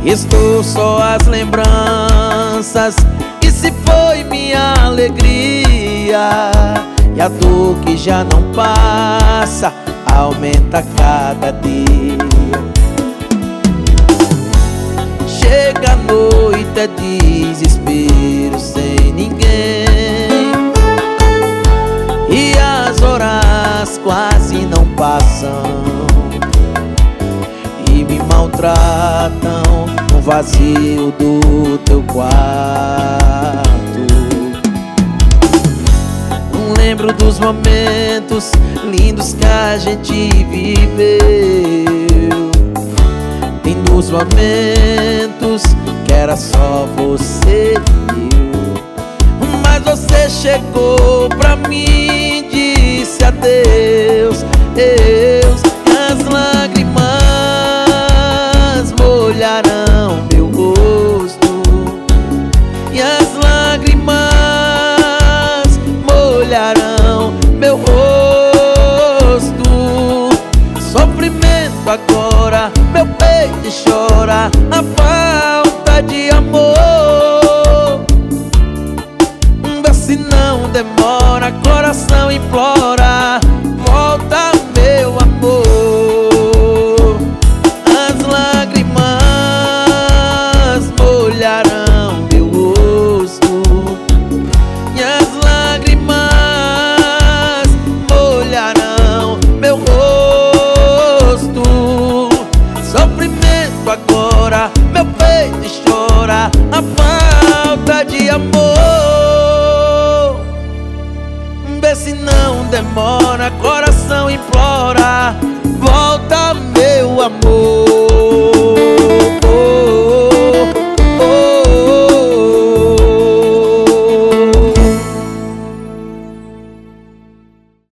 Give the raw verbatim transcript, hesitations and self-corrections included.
Estou só as lembranças, e se foi minha alegria, e a dor que já não passa aumenta cada dia. Chega a noite, é desespero sem ninguém, e as horas quase não passam, e me maltratam no vazio do teu quarto. Não lembro dos momentos lindos que a gente viveu, tem nos momentos que era só você e eu, mas você chegou pra mim e disse adeus, Deus. As lágrimas molharão meu rosto, e as lágrimas molharão meu rosto. Sofrimento agora, meu peito chora a falta de amor. Vê se não demora, coração implora, volta meu amor. As lágrimas molharão meu rosto, e as lágrimas molharão meu rosto. Sofrimento agora, meu peito chora a falta de amor. Vê se não demora, coração implora,